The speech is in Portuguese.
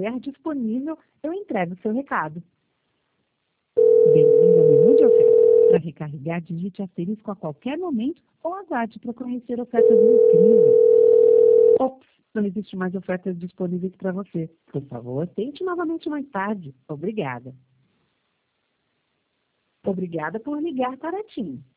estiver disponível, eu entrego o seu recado. Bem-vindo ao menu de ofertas. Para recarregar, digite asterisco a qualquer momento ou aguarde para conhecer ofertas incríveis. Ops, não existe mais ofertas disponíveis para você. Por favor, tente novamente mais tarde. Obrigada. Obrigada por ligar para a TIM.